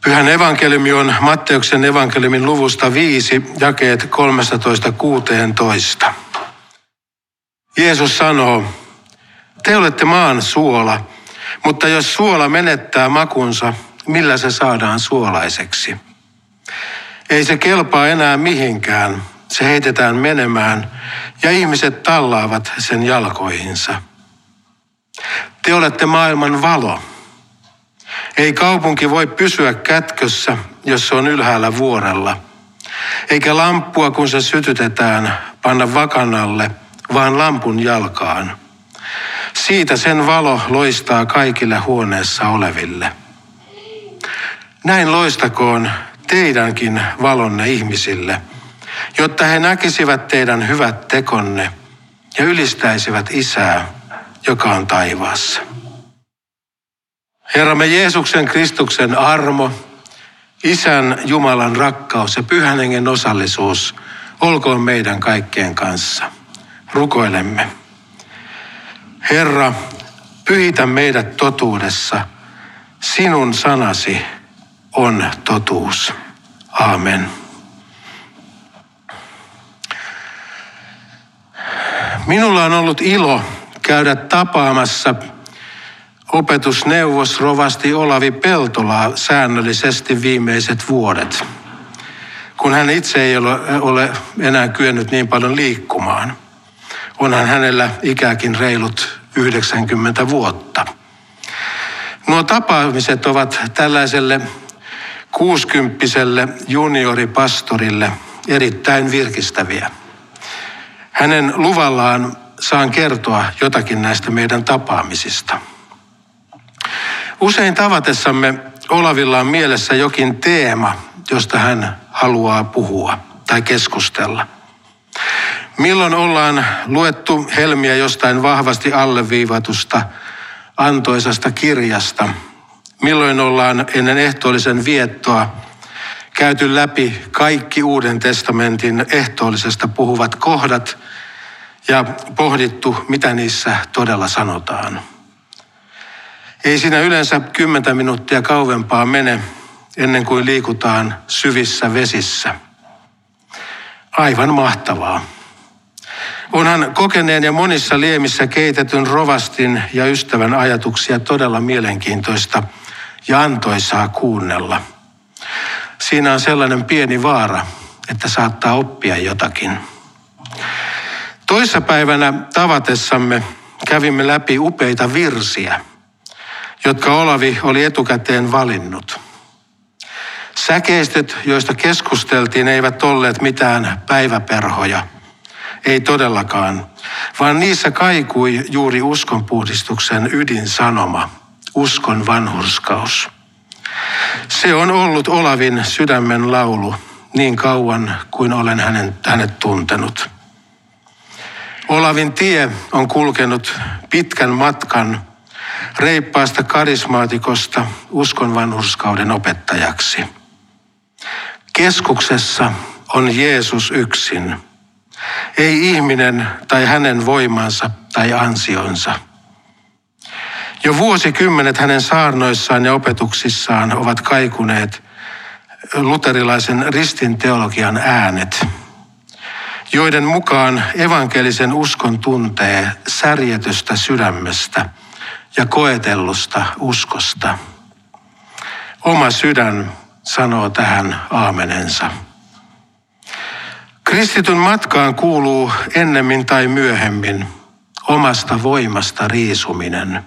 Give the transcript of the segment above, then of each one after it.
Pyhän evankeliumi on Matteuksen evankeliumin luvusta 5, jakeet 13-16. Jeesus sanoo, te olette maan suola, mutta jos suola menettää makunsa, millä se saadaan suolaiseksi? Ei se kelpaa enää mihinkään, se heitetään menemään ja ihmiset tallaavat sen jalkoihinsa. Te olette maailman valo. Ei kaupunki voi pysyä kätkössä, jos se on ylhäällä vuorella. Eikä lamppua, kun se sytytetään, panna vakanalle, vaan lampun jalkaan. Siitä sen valo loistaa kaikille huoneessa oleville. Näin loistakoon teidänkin valonne ihmisille, jotta he näkisivät teidän hyvät tekonne ja ylistäisivät Isää, joka on taivaassa. Herramme Jeesuksen Kristuksen armo, Isän Jumalan rakkaus ja Pyhän Hengen osallisuus olkoon meidän kaikkien kanssa. Rukoilemme. Herra, pyhitä meidät totuudessa. Sinun sanasi on totuus. Aamen. Minulla on ollut ilo käydä tapaamassa opetusneuvos rovasti Olavi Peltolaa säännöllisesti viimeiset vuodet, kun hän itse ei ole enää kyennyt niin paljon liikkumaan. Onhan hänellä ikäkin reilut 90 vuotta. Nuo tapaamiset ovat tällaiselle 60-vuotiaalle junioripastorille erittäin virkistäviä. Hänen luvallaan saan kertoa jotakin näistä meidän tapaamisista. Usein tavatessamme Olavilla on mielessä jokin teema, josta hän haluaa puhua tai keskustella. Milloin ollaan luettu helmiä jostain vahvasti alleviivatusta, antoisasta kirjasta. Milloin ollaan ennen ehtoollisen viettoa käyty läpi kaikki Uuden testamentin ehtoollisesta puhuvat kohdat ja pohdittu, mitä niissä todella sanotaan. Ei siinä yleensä 10 minuuttia kauempaa mene ennen kuin liikutaan syvissä vesissä. Aivan mahtavaa. Onhan kokeneen ja monissa liemissä keitetyn rovastin ja ystävän ajatuksia todella mielenkiintoista ja antoisaa kuunnella. Siinä on sellainen pieni vaara, että saattaa oppia jotakin. Toissapäivänä tavatessamme kävimme läpi upeita virsiä, jotka Olavi oli etukäteen valinnut. Säkeistöt, joista keskusteltiin, eivät olleet mitään päiväperhoja. Ei todellakaan, vaan niissä kaikui juuri uskonpuhdistuksen ydinsanoma, uskon vanhurskaus. Se on ollut Olavin sydämen laulu niin kauan kuin olen hänet tuntenut. Olavin tie on kulkenut pitkän matkan reippaasta karismaatikosta uskon vanhurskauden opettajaksi. Keskuksessa on Jeesus yksin. Ei ihminen tai hänen voimansa tai ansionsa. Jo vuosikymmenet hänen saarnoissaan ja opetuksissaan ovat kaikuneet luterilaisen ristinteologian äänet, joiden mukaan evankelisen uskon tuntee särjetystä sydämestä ja koetellusta uskosta. Oma sydän sanoo tähän aamenensa. Kristityn matkaan kuuluu ennemmin tai myöhemmin omasta voimasta riisuminen.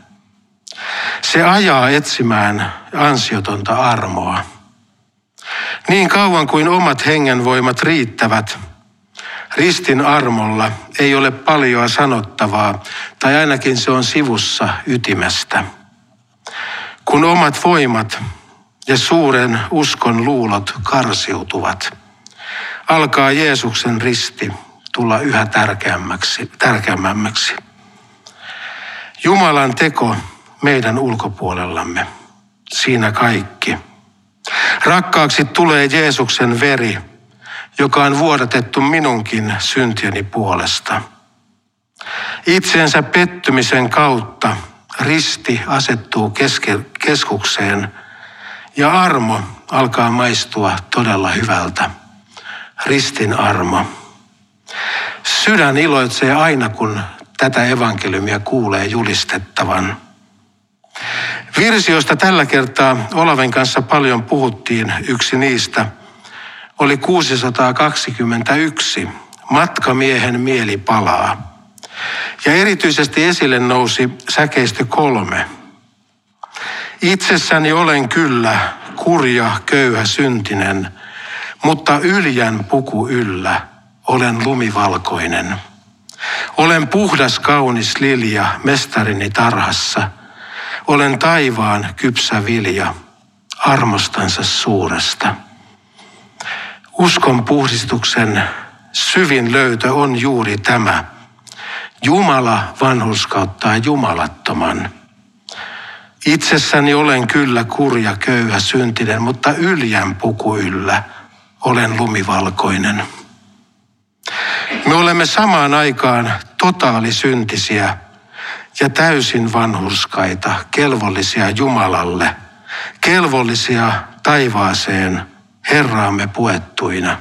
Se ajaa etsimään ansiotonta armoa. Niin kauan kuin omat hengenvoimat riittävät, ristin armolla ei ole paljoa sanottavaa, tai ainakin se on sivussa ytimestä. Kun omat voimat ja suuren uskon luulot karsiutuvat, alkaa Jeesuksen risti tulla yhä tärkeämmäksi. Jumalan teko meidän ulkopuolellamme, siinä kaikki. Rakkaaksi tulee Jeesuksen veri, joka on vuodatettu minunkin syntieni puolesta. Itsensä pettymisen kautta risti asettuu keskukseen ja armo alkaa maistua todella hyvältä. Ristin armo. Sydän iloitsee aina, kun tätä evankeliumia kuulee julistettavan. Virsi, josta tällä kertaa Olaven kanssa paljon puhuttiin, yksi niistä oli 621. Matkamiehen mieli palaa. Ja erityisesti esille nousi säkeistö 3. Itsessäni olen kyllä kurja, köyhä, syntinen, mutta yljän puku yllä olen lumivalkoinen. Olen puhdas, kaunis lilja mestarini tarhassa. Olen taivaan kypsä vilja armostansa suuresta. Uskon puhdistuksen syvin löytö on juuri tämä. Jumala vanhurskauttaa jumalattoman. Itsessäni olen kyllä kurja, köyhä, syntinen, mutta yljän puku yllä olen lumivalkoinen. Me olemme samaan aikaan totaalisyntisiä ja täysin vanhurskaita, kelvollisia Jumalalle, kelvollisia taivaaseen Herraamme puettuina.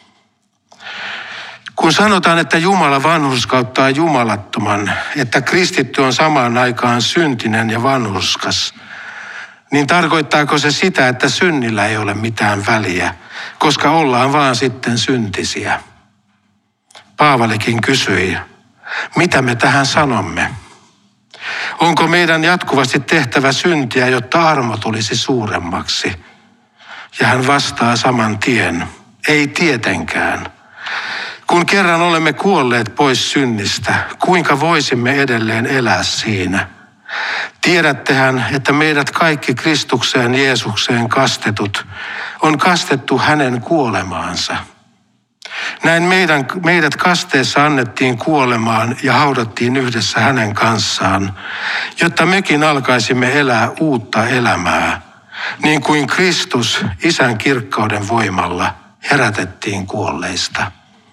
Kun sanotaan, että Jumala vanhurskauttaa jumalattoman, että kristitty on samaan aikaan syntinen ja vanhurskas, niin tarkoittaako se sitä, että synnillä ei ole mitään väliä, koska ollaan vaan sitten syntisiä? Paavalikin kysyi, mitä me tähän sanomme? Onko meidän jatkuvasti tehtävä syntiä, jotta armo tulisi suuremmaksi? Ja hän vastaa saman tien, ei tietenkään. Kun kerran olemme kuolleet pois synnistä, kuinka voisimme edelleen elää siinä? Tiedättehän, että meidät kaikki Kristukseen Jeesukseen kastetut on kastettu hänen kuolemaansa. Näin meidät kasteessa annettiin kuolemaan ja haudattiin yhdessä hänen kanssaan, jotta mekin alkaisimme elää uutta elämää, niin kuin Kristus Isän kirkkauden voimalla herätettiin kuolleista.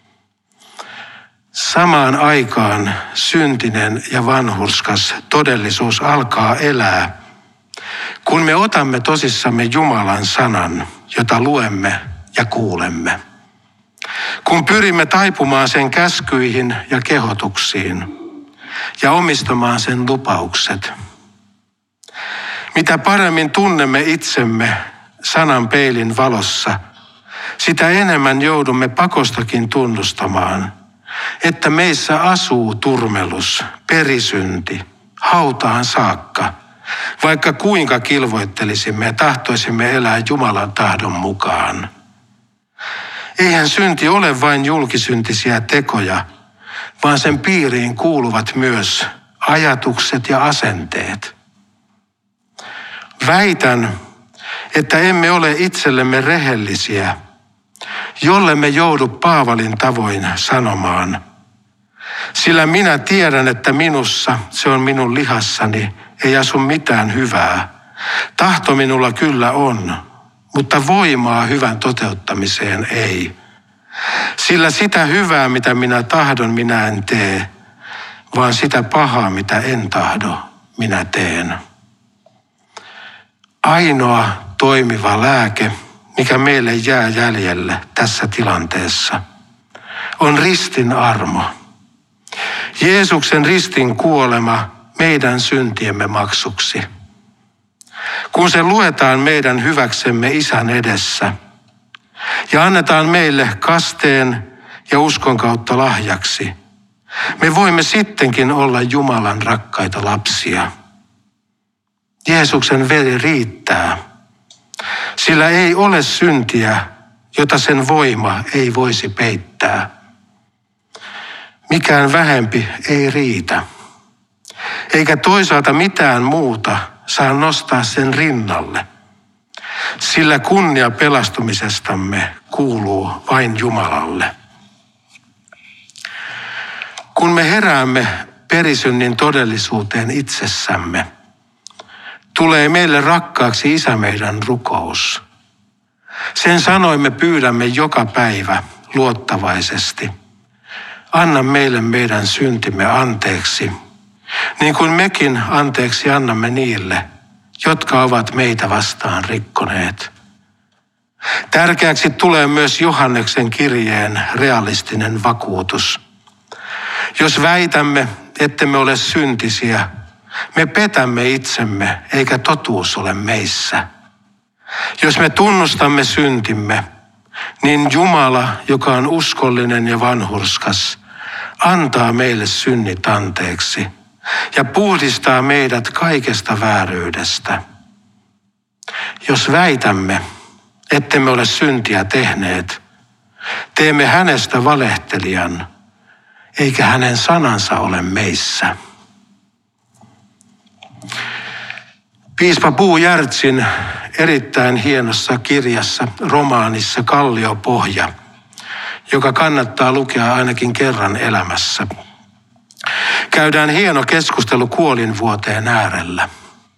Samaan aikaan syntinen ja vanhurskas todellisuus alkaa elää, kun me otamme tosissamme Jumalan sanan, jota luemme ja kuulemme. Kun pyrimme taipumaan sen käskyihin ja kehotuksiin ja omistamaan sen lupaukset. Mitä paremmin tunnemme itsemme sanan peilin valossa, sitä enemmän joudumme pakostakin tunnustamaan, että meissä asuu turmelus, perisynti, hautaan saakka, vaikka kuinka kilvoittelisimme ja tahtoisimme elää Jumalan tahdon mukaan. Eihän synti ole vain julkisyntisiä tekoja, vaan sen piiriin kuuluvat myös ajatukset ja asenteet. Väitän, että emme ole itsellemme rehellisiä, jollemme joudu Paavalin tavoin sanomaan. Sillä minä tiedän, että minussa, se on minun lihassani, ei asu mitään hyvää. Tahto minulla kyllä on, mutta voimaa hyvän toteuttamiseen ei. Sillä sitä hyvää, mitä minä tahdon, minä en tee, vaan sitä pahaa, mitä en tahdo, minä teen. Ainoa toimiva lääke, mikä meille jää jäljelle tässä tilanteessa, on ristin armo. Jeesuksen ristin kuolema meidän syntiemme maksuksi. Kun se luetaan meidän hyväksemme Isän edessä ja annetaan meille kasteen ja uskon kautta lahjaksi, me voimme sittenkin olla Jumalan rakkaita lapsia. Jeesuksen veri riittää, sillä ei ole syntiä, jota sen voima ei voisi peittää. Mikään vähempi ei riitä, eikä toisaalta mitään muuta saa nostaa sen rinnalle, sillä kunnia pelastumisestamme kuuluu vain Jumalalle. Kun me heräämme perisynnin todellisuuteen itsessämme, tulee meille rakkaaksi Isä meidän rukous. Sen sanoimme pyydämme joka päivä luottavaisesti. Anna meille meidän syntimme anteeksi, niin kuin mekin anteeksi annamme niille, jotka ovat meitä vastaan rikkoneet. Tärkeäksi tulee myös Johanneksen kirjeen realistinen vakuutus. Jos väitämme, ettemme ole syntisiä, me petämme itsemme, eikä totuus ole meissä. Jos me tunnustamme syntimme, niin Jumala, joka on uskollinen ja vanhurskas, antaa meille synnit anteeksi ja puhdistaa meidät kaikesta vääryydestä. Jos väitämme, ettemme ole syntiä tehneet, teemme hänestä valehtelijan, eikä hänen sanansa ole meissä. Piispa Bo Giertzin erittäin hienossa kirjassa, romaanissa Kalliopohja, joka kannattaa lukea ainakin kerran elämässä, käydään hieno keskustelu kuolinvuoteen äärellä.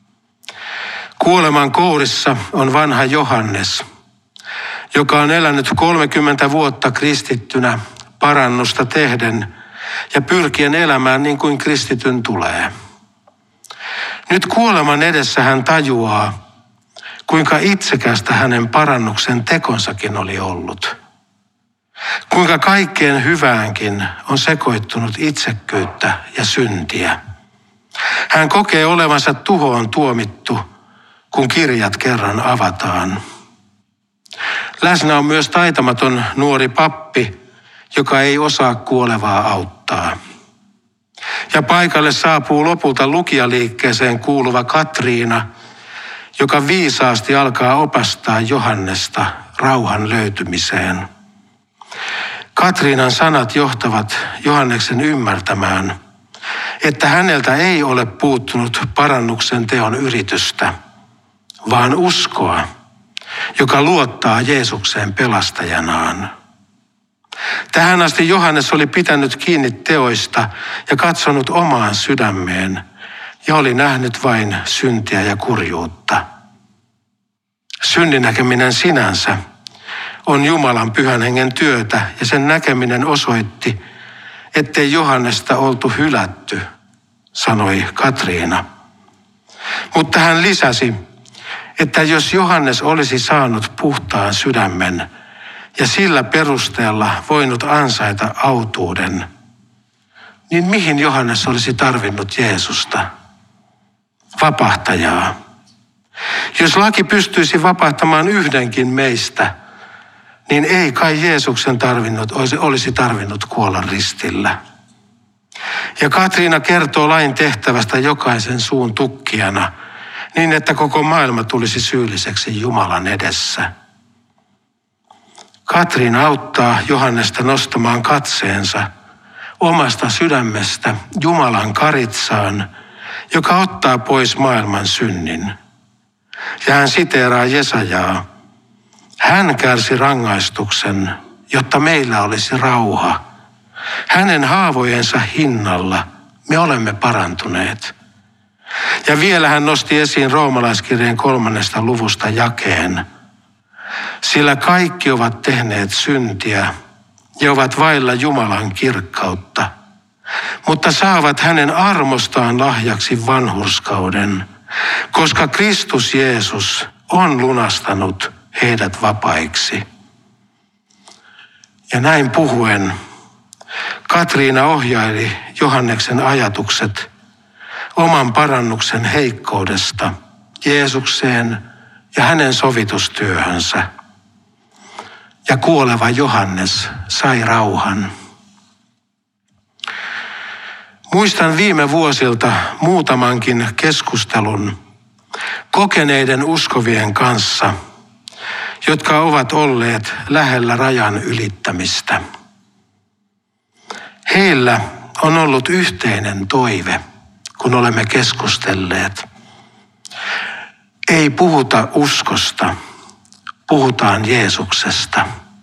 Kuoleman kourissa on vanha Johannes, joka on elänyt 30 vuotta kristittynä parannusta tehden ja pyrkien elämään niin kuin kristityn tulee. Nyt kuoleman edessä hän tajuaa, kuinka itsekästä hänen parannuksen tekonsakin oli ollut. Kuinka kaikkeen hyväänkin on sekoittunut itsekkyyttä ja syntiä. Hän kokee olevansa tuhoon tuomittu, kun kirjat kerran avataan. Läsnä on myös taitamaton nuori pappi, joka ei osaa kuolevaa auttaa. Ja paikalle saapuu lopulta lukijaliikkeeseen kuuluva Katriina, joka viisaasti alkaa opastaa Johannesta rauhan löytymiseen. Katriinan sanat johtavat Johanneksen ymmärtämään, että häneltä ei ole puuttunut parannuksen teon yritystä, vaan uskoa, joka luottaa Jeesukseen pelastajanaan. Tähän asti Johannes oli pitänyt kiinni teoista ja katsonut omaan sydämeen ja oli nähnyt vain syntiä ja kurjuutta. Synnin näkeminen sinänsä on Jumalan pyhän hengen työtä ja sen näkeminen osoitti, ettei Johannesta oltu hylätty, sanoi Katriina. Mutta hän lisäsi, että jos Johannes olisi saanut puhtaan sydämen ja sillä perusteella voinut ansaita autuuden, niin mihin Johannes olisi tarvinnut Jeesusta? Vapahtajaa. Jos laki pystyisi vapahtamaan yhdenkin meistä, niin ei kai Jeesuksen olisi tarvinnut kuolla ristillä. Ja Katriina kertoo lain tehtävästä jokaisen suun tukkijana, niin että koko maailma tulisi syylliseksi Jumalan edessä. Katriina auttaa Johannesta nostamaan katseensa omasta sydämestä Jumalan karitsaan, joka ottaa pois maailman synnin. Ja hän siteeraa Jesajaa. Hän kärsi rangaistuksen, jotta meillä olisi rauha. Hänen haavojensa hinnalla me olemme parantuneet. Ja vielä hän nosti esiin roomalaiskirjeen 3. luvusta jakeen. Sillä kaikki ovat tehneet syntiä ja ovat vailla Jumalan kirkkautta, mutta saavat hänen armostaan lahjaksi vanhurskauden, koska Kristus Jeesus on lunastanut heidät vapaiksi. Ja näin puhuen Katriina ohjaili Johanneksen ajatukset oman parannuksen heikkoudesta Jeesukseen ja hänen sovitustyöhönsä. Ja kuoleva Johannes sai rauhan. Muistan viime vuosilta muutamankin keskustelun kokeneiden uskovien kanssa, jotka ovat olleet lähellä rajan ylittämistä. Heillä on ollut yhteinen toive, kun olemme keskustelleet. Ei puhuta uskosta, puhutaan Jeesuksesta.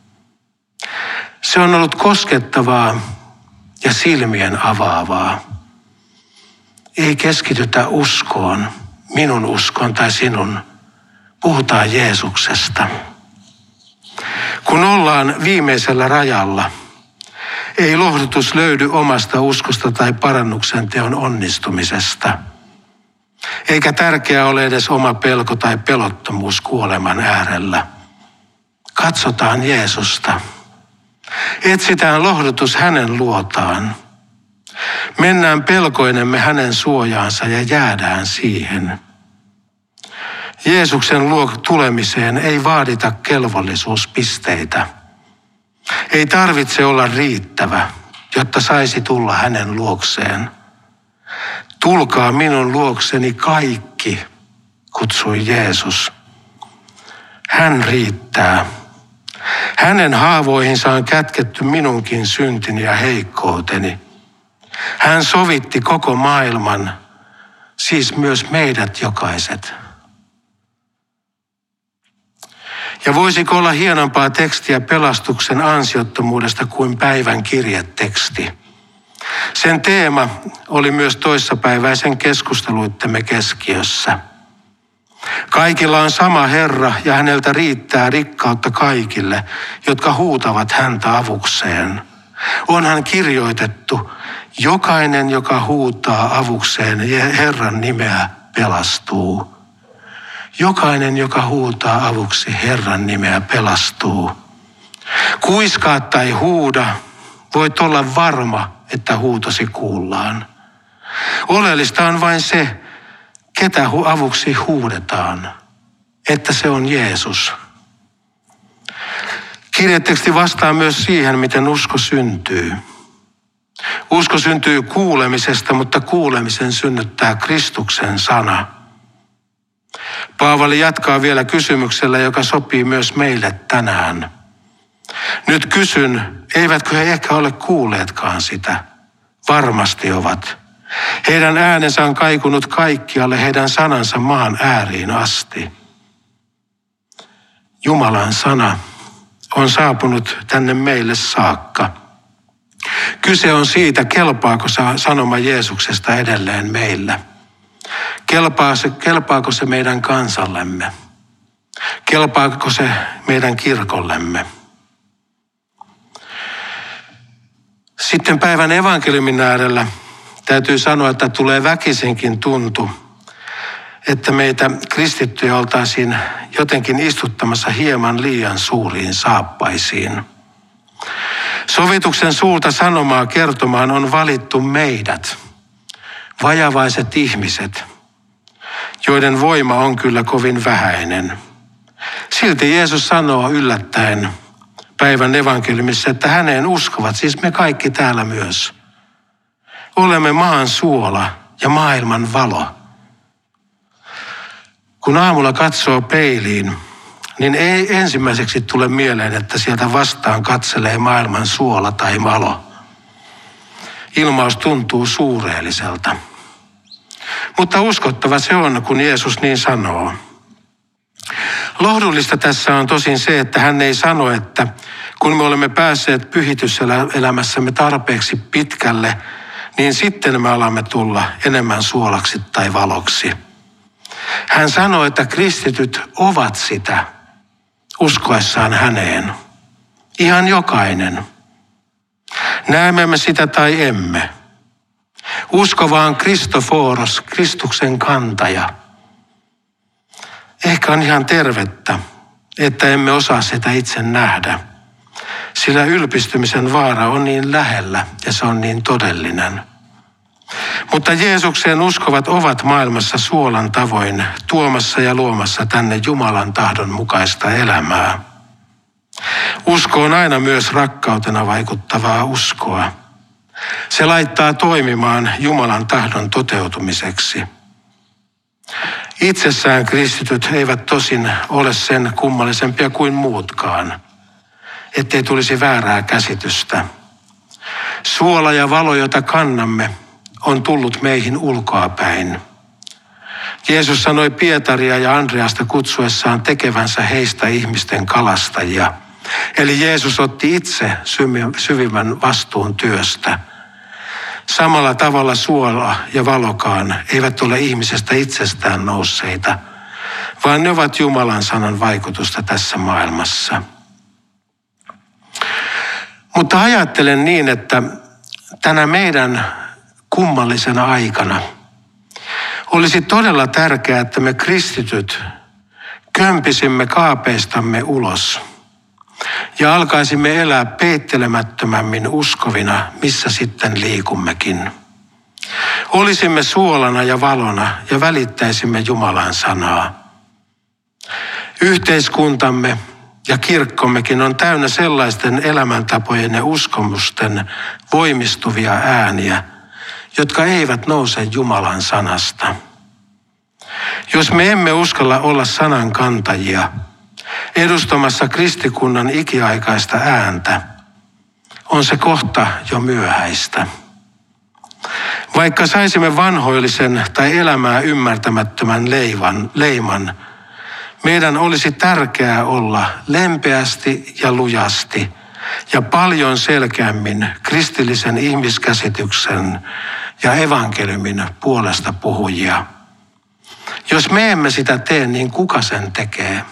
Se on ollut koskettavaa ja silmien avaavaa. Ei keskitytä uskoon, minun uskon tai sinun. Puhutaan Jeesuksesta. Kun ollaan viimeisellä rajalla, ei lohdutus löydy omasta uskosta tai parannuksen teon onnistumisesta. Eikä tärkeää ole edes oma pelko tai pelottomuus kuoleman äärellä. Katsotaan Jeesusta. Etsitään lohdutus hänen luotaan. Mennään pelkoinemme hänen suojaansa ja jäädään siihen. Jeesuksen luo tulemiseen ei vaadita kelvollisuuspisteitä. Ei tarvitse olla riittävä, jotta saisi tulla hänen luokseen. Tulkaa minun luokseni kaikki, kutsui Jeesus. Hän riittää. Hänen haavoihinsa on kätketty minunkin syntini ja heikkouteni. Hän sovitti koko maailman, siis myös meidät jokaiset. Ja voisiko olla hienompaa tekstiä pelastuksen ansiottomuudesta kuin päivän kirjeteksti? Sen teema oli myös toissapäiväisen keskusteluittemme keskiössä. Kaikilla on sama Herra ja häneltä riittää rikkautta kaikille, jotka huutavat häntä avukseen. Onhan kirjoitettu, jokainen, joka huutaa avukseen Herran nimeä, pelastuu. Jokainen, joka huutaa avuksi Herran nimeä, pelastuu. Kuiskaa tai huuda, voit olla varma, että huutosi kuullaan. Oleellista on vain se, ketä avuksi huudetaan, että se on Jeesus. Kirjeteksti vastaa myös siihen, miten usko syntyy. Usko syntyy kuulemisesta, mutta kuulemisen synnyttää Kristuksen sana. Paavali jatkaa vielä kysymyksellä, joka sopii myös meille tänään. Nyt kysyn, eivätkö he ehkä ole kuulleetkaan sitä? Varmasti ovat. Heidän äänensä on kaikunut kaikkialle, heidän sanansa maan ääriin asti. Jumalan sana on saapunut tänne meille saakka. Kyse on siitä, kelpaako sanoma Jeesuksesta edelleen meillä. Kelpaako se meidän kansallemme? Kelpaako se meidän kirkollemme? Sitten päivän evankeliumin äärellä täytyy sanoa, että tulee väkisinkin tuntu, että meitä kristittyjä oltaisiin jotenkin istuttamassa hieman liian suuriin saappaisiin. Sovituksen suurta sanomaa kertomaan on valittu meidät, vajavaiset ihmiset, joiden voima on kyllä kovin vähäinen. Silti Jeesus sanoo yllättäen päivän evankeliumissa, että häneen uskovat, siis me kaikki täällä myös. Olemme maan suola ja maailman valo. Kun aamulla katsoo peiliin, niin ei ensimmäiseksi tule mieleen, että sieltä vastaan katselee maailman suola tai valo. Ilmaus tuntuu suureelliselta. Mutta uskottava se on, kun Jeesus niin sanoo. Lohdullista tässä on tosin se, että hän ei sano, että kun me olemme päässeet pyhityselämässämme tarpeeksi pitkälle, niin sitten me alamme tulla enemmän suolaksi tai valoksi. Hän sanoo, että kristityt ovat sitä uskoessaan häneen. Ihan jokainen. Näemme me sitä tai emme. Usko vaan Kristoforos, Kristuksen kantaja. Ehkä on ihan tervettä, että emme osaa sitä itse nähdä. Sillä ylpistymisen vaara on niin lähellä ja se on niin todellinen. Mutta Jeesukseen uskovat ovat maailmassa suolan tavoin tuomassa ja luomassa tänne Jumalan tahdon mukaista elämää. Usko on aina myös rakkautena vaikuttavaa uskoa. Se laittaa toimimaan Jumalan tahdon toteutumiseksi. Itsessään kristityt eivät tosin ole sen kummallisempia kuin muutkaan, ettei tulisi väärää käsitystä. Suola ja valo, jota kannamme, on tullut meihin ulkoapäin. Jeesus sanoi Pietaria ja Andreasta kutsuessaan tekevänsä heistä ihmisten kalastajia. Eli Jeesus otti itse syvimmän vastuun työstä. Samalla tavalla suola ja valokaan eivät ole ihmisestä itsestään nousseita, vaan ne ovat Jumalan sanan vaikutusta tässä maailmassa. Mutta ajattelen niin, että tänä meidän kummallisena aikana olisi todella tärkeää, että me kristityt kömpisimme kaapeistamme ulos ja alkaisimme elää peittelemättömämmin uskovina, missä sitten liikummekin. Olisimme suolana ja valona ja välittäisimme Jumalan sanaa. Yhteiskuntamme ja kirkkommekin on täynnä sellaisten elämäntapojen ja uskomusten voimistuvia ääniä, jotka eivät nouse Jumalan sanasta. Jos me emme uskalla olla sanan kantajia, edustamassa kristikunnan ikiaikaista ääntä, on se kohta jo myöhäistä. Vaikka saisimme vanhoillisen tai elämää ymmärtämättömän leiman, meidän olisi tärkeää olla lempeästi ja lujasti ja paljon selkeämmin kristillisen ihmiskäsityksen ja evankeliumin puolesta puhujia. Jos me emme sitä tee, niin kuka sen tekee?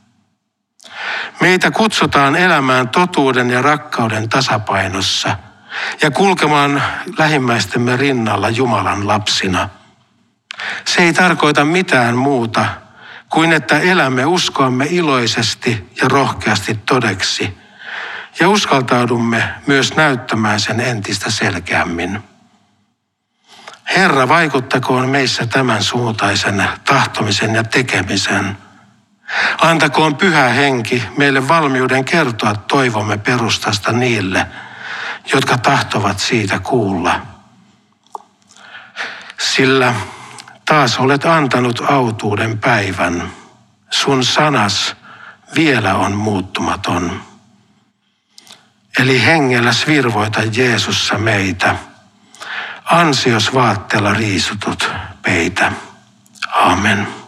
Meitä kutsutaan elämään totuuden ja rakkauden tasapainossa ja kulkemaan lähimmäistemme rinnalla Jumalan lapsina. Se ei tarkoita mitään muuta kuin että elämme uskoamme iloisesti ja rohkeasti todeksi ja uskaltaudumme myös näyttämään sen entistä selkeämmin. Herra, vaikuttakoon meissä tämän suuntaisen tahtomisen ja tekemisen. Antakoon Pyhä Henki meille valmiuden kertoa toivomme perustasta niille, jotka tahtovat siitä kuulla. Sillä taas olet antanut autuuden päivän. Sun sanas vielä on muuttumaton. Eli hengelläs virvoita Jeesussa meitä. Ansios vaatteella riisutut peitä. Amen.